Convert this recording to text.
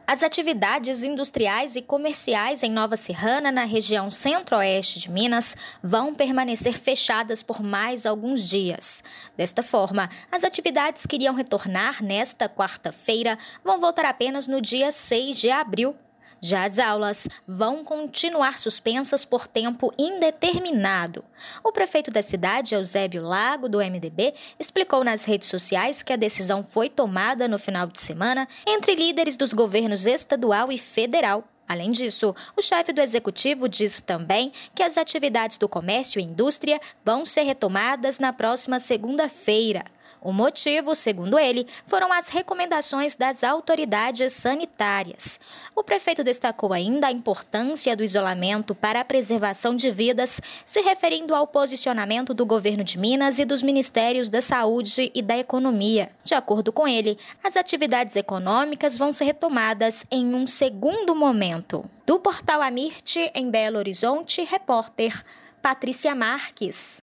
As atividades industriais e comerciais em Nova Serrana, na região centro-oeste de Minas, vão permanecer fechadas por mais alguns dias. Desta forma, as atividades que iriam retornar nesta quarta-feira vão voltar apenas no dia 6 de abril. Já as aulas vão continuar suspensas por tempo indeterminado. O prefeito da cidade, Eusébio Lago, do MDB, explicou nas redes sociais que a decisão foi tomada no final de semana entre líderes dos governos estadual e federal. Além disso, o chefe do executivo disse também que as atividades do comércio e indústria vão ser retomadas na próxima segunda-feira. O motivo, segundo ele, foram as recomendações das autoridades sanitárias. O prefeito destacou ainda a importância do isolamento para a preservação de vidas, se referindo ao posicionamento do governo de Minas e dos Ministérios da Saúde e da Economia. De acordo com ele, as atividades econômicas vão ser retomadas em um segundo momento. Do portal Amirte, em Belo Horizonte, repórter Patrícia Marques.